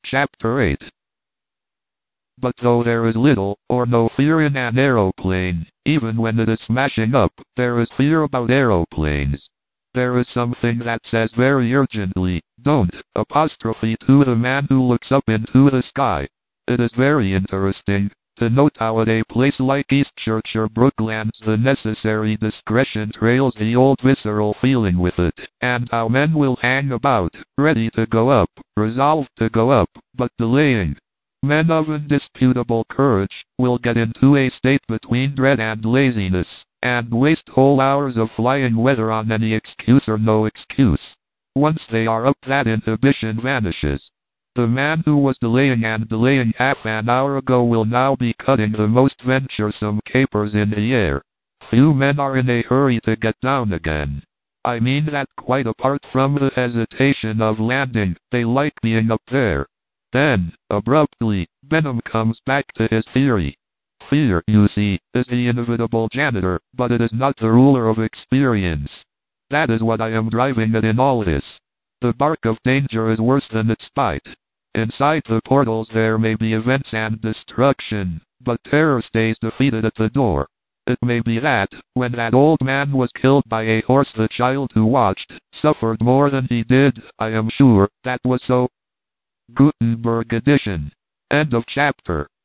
Chapter 8. But though there is little or no fear in an aeroplane, even when it is smashing up, there is fear about aeroplanes. There is something that says very urgently, "Don't," apostrophe to the man who looks up into the sky. It is very interesting to note how at a place like Eastchurch or Brooklands the necessary discretion trails the old visceral feeling with it, and how men will hang about, ready to go up, resolved to go up, but delaying. Men of indisputable courage will get into a state between dread and laziness, and waste whole hours of flying whether on any excuse or no excuse. Once they are up, that inhibition vanishes. The man who was delaying half an hour ago will now be cutting the most venturesome capers in the air. Few men are in a hurry to get down again. I mean that quite apart from the hesitation of landing, they like being up there. Then, abruptly, Benham comes back to his theory. Fear, you see, is the inevitable janitor, but it is not the ruler of experience. That is what I am driving at in all this. The bark of danger is worse than its bite. Inside the portals there may be events and destruction, but terror stays defeated at the door. It may be that, when that old man was killed by a horse, the child who watched suffered more than he did. I am sure that was so. Gutenberg edition. End of chapter.